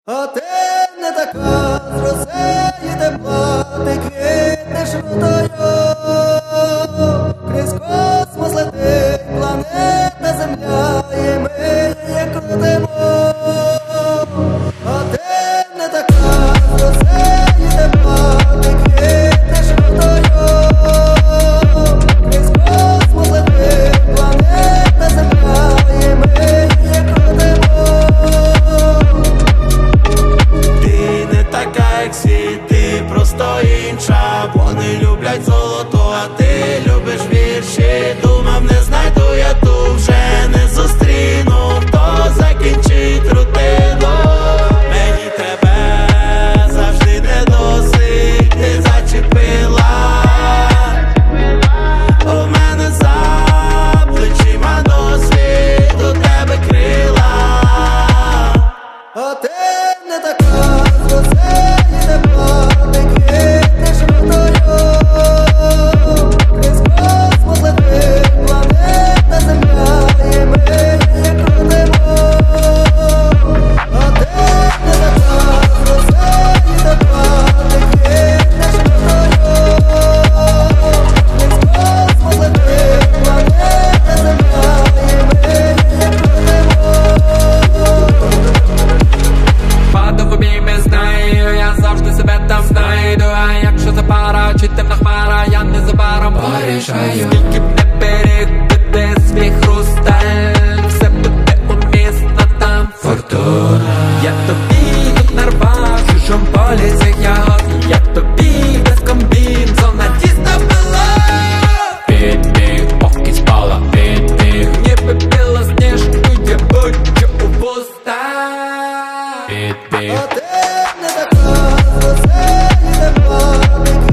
А ти не така з росеї тепла, ти квітнеш рутою, крізь космос летить планета Земля, і ми її крутимо. А ти не така з росеї тепла, ти квітнеш рутою, крізь космос летить планета Земля, і ми її крутимо. Така як всі, ти просто інша. Вони люблять золото, а ти любиш вірші. Думав, не знайду я ту, вже не зустріну, хто закінчить рутину. Мені тебе завжди не досить, ти зачепила. У мене за плечима досвід, у тебе крила. А ти не така з росеї тепла, ти квітнеш рутою, крізь космос летить планета Земля, і ми її крутимо. А ти не така з росеї тепла, ти квітнеш рутою, крізь космос летить планета Земля, і ми її крутимо. Падав в обійми, знаю, я завжди себе там знайду. А якщо це пара чи темна хмара, я незабаром порішаю. Скільки б не передати свій хрусталь, все буде умісно, там фортуна. Я тобі тут нарвав, в чужому полі цих ягод. Я тобі без комбінзона діставила. Підбіг, поки спала, підбіг, ніби білосніжкою будь-що у вуста. А ти не така з росеї тепла, ти